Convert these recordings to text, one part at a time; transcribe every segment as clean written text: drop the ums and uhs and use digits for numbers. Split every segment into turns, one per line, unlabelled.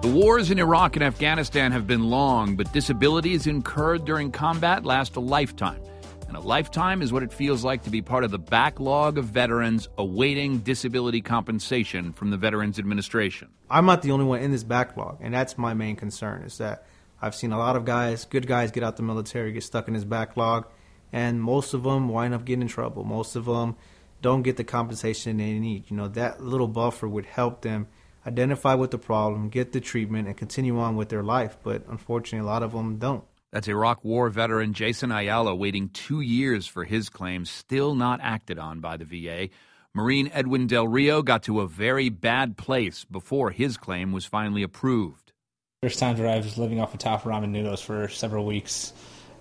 The wars in Iraq and Afghanistan have been long, but disabilities incurred during combat last a lifetime. And a lifetime is what it feels like to be part of the backlog of veterans awaiting disability compensation from the Veterans Administration.
I'm not the only one in this backlog, and that's my main concern, is that I've seen a lot of guys, good guys, get out the military, get stuck in this backlog, and most of them wind up getting in trouble. Most of them don't get the compensation they need. You know, that little buffer would help them identify with the problem, get the treatment, and continue on with their life. But unfortunately, a lot of them don't.
That's Iraq War veteran Jason Ayala waiting 2 years for his claim, still not acted on by the VA. Marine Edwin Del Rio got to a very bad place before his claim was finally approved.
There's times where I was living off of top ramen noodles for several weeks,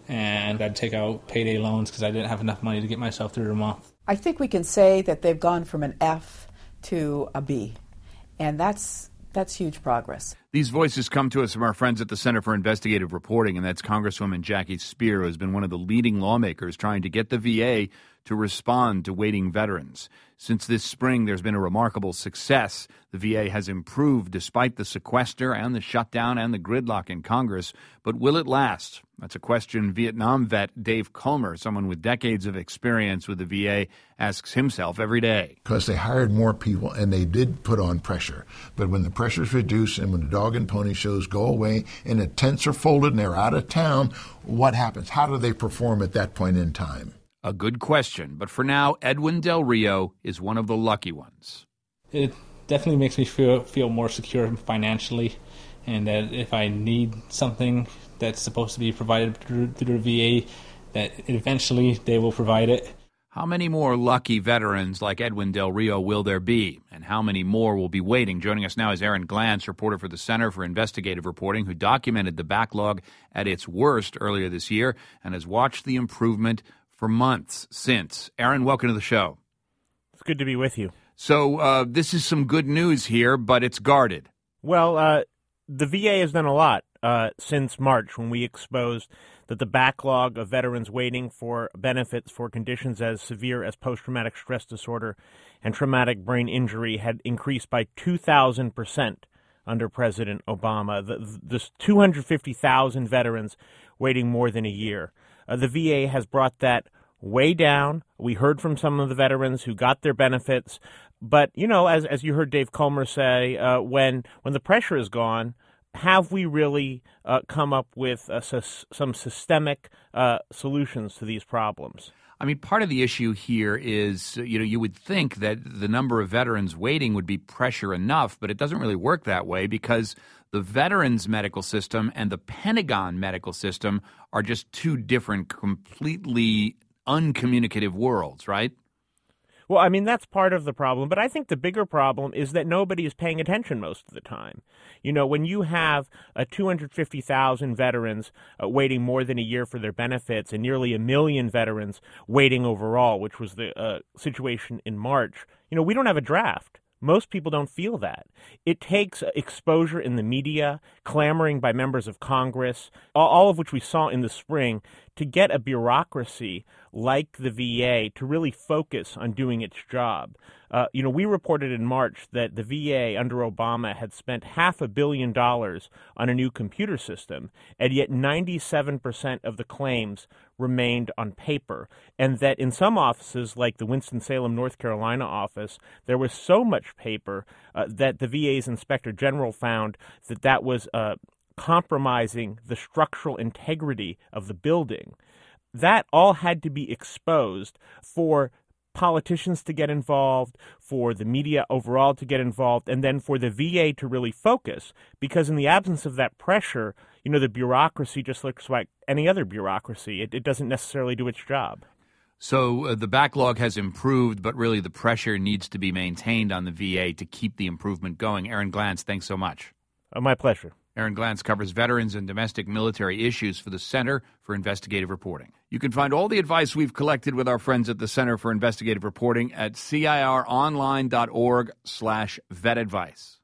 and I'd take out payday loans because I didn't have enough money to get myself through the month.
I think we can say that they've gone from an F to a B, and that's huge progress.
These voices come to us from our friends at the Center for Investigative Reporting, and that's Congresswoman Jackie Speier, who has been one of the leading lawmakers trying to get the VA to respond to waiting veterans. Since this spring, there's been a remarkable success. The VA has improved despite the sequester and the shutdown and the gridlock in Congress. But will it last? That's a question Vietnam vet Dave Culmer, someone with decades of experience with the VA, asks himself every day.
Because they hired more people and they did put on pressure. But when the pressure's reduced and when the dog and pony shows go away and the tents are folded and they're out of town, what happens? How do they perform at that point in time?
A good question, but for now, Edwin Del Rio is one of the lucky ones.
It definitely makes me feel more secure financially, and that if I need something that's supposed to be provided through the VA, that eventually they will provide it.
How many more lucky veterans like Edwin Del Rio will there be, and how many more will be waiting? Joining us now is Aaron Glantz, reporter for the Center for Investigative Reporting, who documented the backlog at its worst earlier this year and has watched the improvement for months since. Aaron, welcome to the show.
It's good to be with you.
So this is some good news here, but it's guarded.
Well, the VA has done a lot since March, when we exposed that the backlog of veterans waiting for benefits for conditions as severe as post-traumatic stress disorder and traumatic brain injury had increased by 2,000% under President Obama. There's 250,000 veterans waiting more than a year. The VA has brought that way down. We heard from some of the veterans who got their benefits. But, you know, as you heard Dave Culmer say, when the pressure is gone, have we really come up with some systemic solutions to these problems?
I mean, part of the issue here is, you would think that the number of veterans waiting would be pressure enough, but it doesn't really work that way because the veterans medical system and the Pentagon medical system are just two different, completely uncommunicative worlds, right?
Well, I mean, that's part of the problem, but I think the bigger problem is that nobody is paying attention most of the time. You know, when you have 250,000 veterans waiting more than a year for their benefits and nearly 1 million veterans waiting overall, which was the situation in March, we don't have a draft. Most people don't feel that. It takes exposure in the media, clamoring by members of Congress, all of which we saw in the spring, to get a bureaucracy like the VA to really focus on doing its job. We reported in March that the VA under Obama had spent $500 million on a new computer system, and yet 97% of the claims remained on paper, and that in some offices, like the Winston-Salem, North Carolina office, there was so much paper that the VA's Inspector General found that was compromising the structural integrity of the building. That all had to be exposed for politicians to get involved, for the media overall to get involved, and then for the VA to really focus. Because in the absence of that pressure, the bureaucracy just looks like any other bureaucracy. It doesn't necessarily do its job.
So the backlog has improved, but really the pressure needs to be maintained on the VA to keep the improvement going. Aaron Glantz, thanks so much.
My pleasure.
Aaron Glantz covers veterans and domestic military issues for the Center for Investigative Reporting. You can find all the advice we've collected with our friends at the Center for Investigative Reporting at cironline.org/vetadvice.